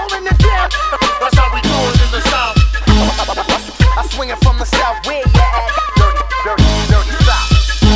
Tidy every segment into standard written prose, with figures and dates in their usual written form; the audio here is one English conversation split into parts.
holding it down. That's how we do it in the South. I swing it from the South. Where you at? Dirty, dirty, dirty South.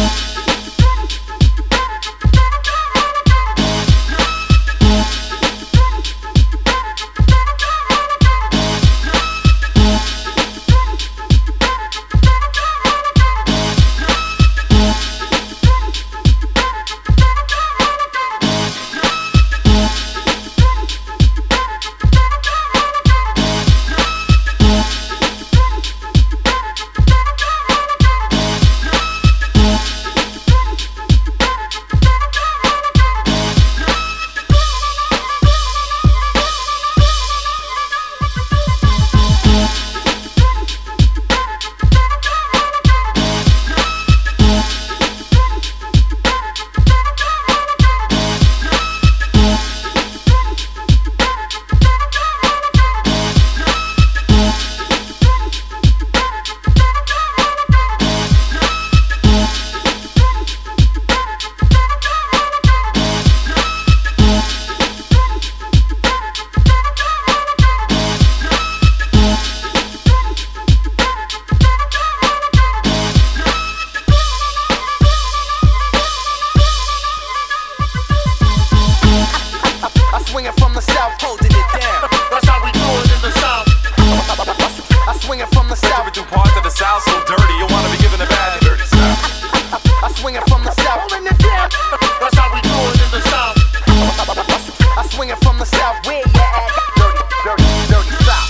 Swinging from the South, holding it down. That's how we do it in the South. I swing it from the South. We do parts of the South so dirty, you wanna be given a badge. Dirty South. I swing it from the South, holding it down. That's how we do it in the South. I swing it from the South. Where you at? Dirty, dirty, dirty South.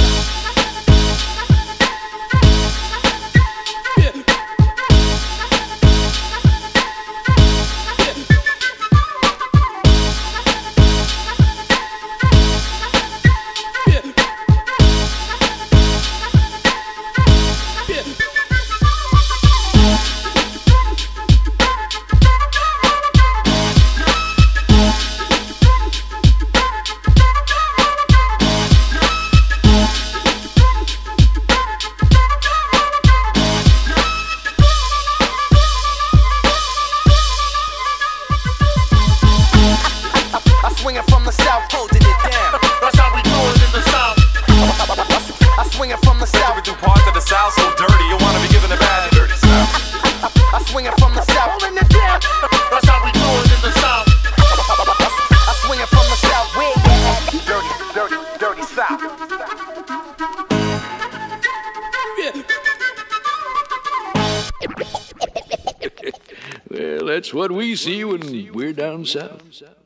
Swinging from the South, holding it down. That's how we do it in the South. I swing it from the South. We do parts of the South so dirty, you wanna be given a badge. Dirty South. I swing it from the South, holding it down. That's how we do it in the South. I swing it from the South. Where you at? Dirty, dirty, dirty South. Well, that's what we see when we're down south.